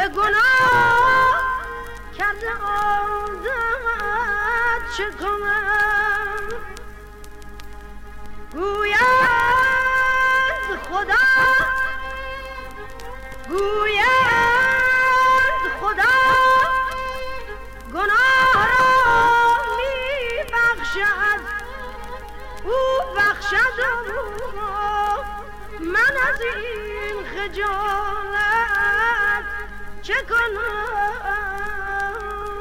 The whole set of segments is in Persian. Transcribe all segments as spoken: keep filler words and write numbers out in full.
به گناه کرده عادت چه کنم گویند خدا گویند خدا گناه را می بخشد او بخشد من از این خجالت چه کنم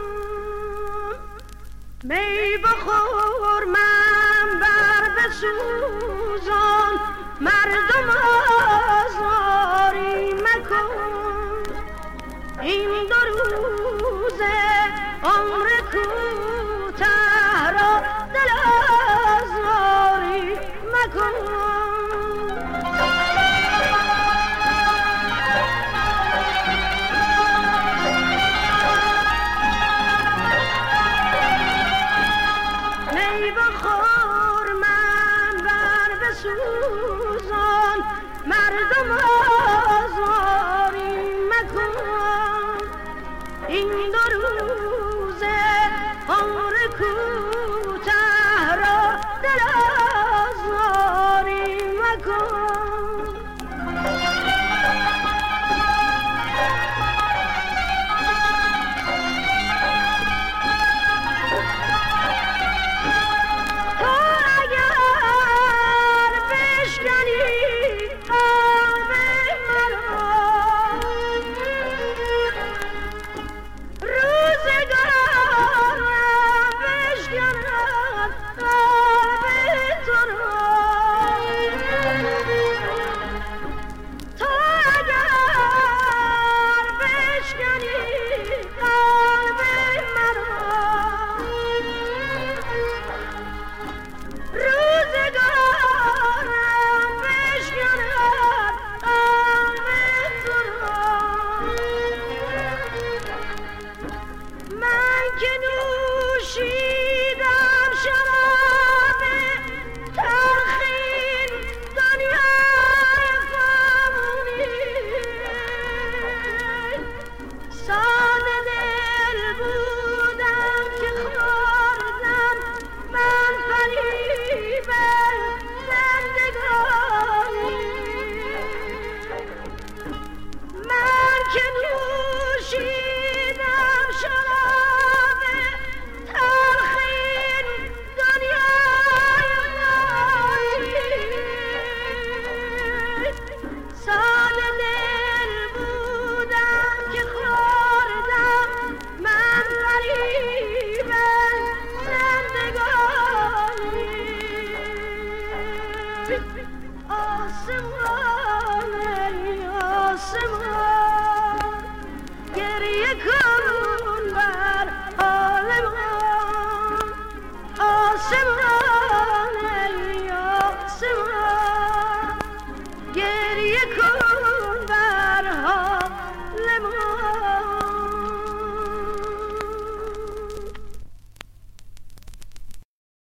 می بخور من بر بسوزان مردم آزاری مکن این دو روزه عمر کوته را دل آزاری مکن می بخور من بر بسوزان مردم آزاری مکن این دو روزه عمر کوته را دل آزاری مکن تو اگر بشکنی آب مرا روزگارم بشکند آب تو را تو اگر بشکنی آب مرا روزگارم بشکند آب تو را من که نوشیدم شراب تلخین دنیای فانی ساده دل بودم که خوردم من فریب زندگانی من که نوشیدم شراب تلخین دنیای فانی ساده دل بودم که خوردم من فریب زندگانی آسمان ای آسمان گریه کن